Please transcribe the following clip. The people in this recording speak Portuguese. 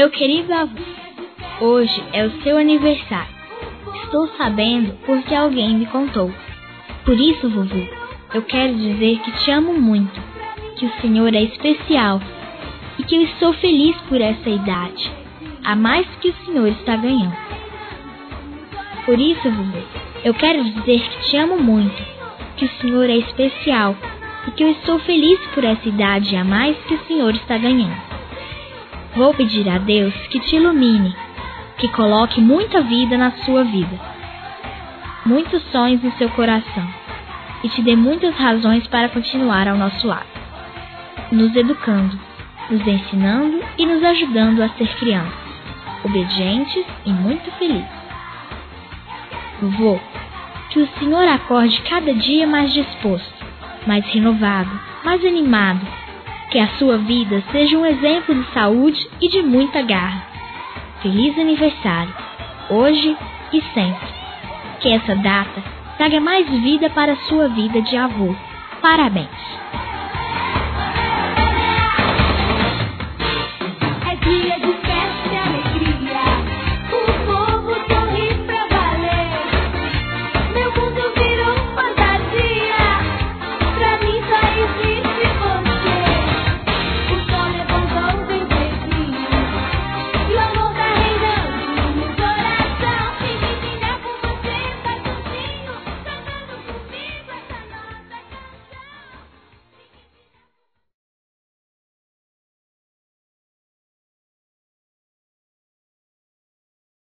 Meu querido avô, hoje é o seu aniversário. Estou sabendo porque alguém me contou. Por isso, vovô, eu quero dizer que te amo muito, que o Senhor é especial e que eu estou feliz por essa idade, a mais que o Senhor está ganhando. Por isso, vovô, eu quero dizer que te amo muito, que o Senhor é especial e que eu estou feliz por essa idade a mais que o Senhor está ganhando. Vou pedir a Deus que te ilumine, que coloque muita vida na sua vida, muitos sonhos no seu coração e te dê muitas razões para continuar ao nosso lado, nos educando, nos ensinando e nos ajudando a ser crianças, obedientes e muito felizes. Vovô, que o Senhor acorde cada dia mais disposto, mais renovado, mais animado, que a sua vida seja um exemplo de saúde e de muita garra. Feliz aniversário, hoje e sempre. Que essa data traga mais vida para a sua vida de avô. Parabéns!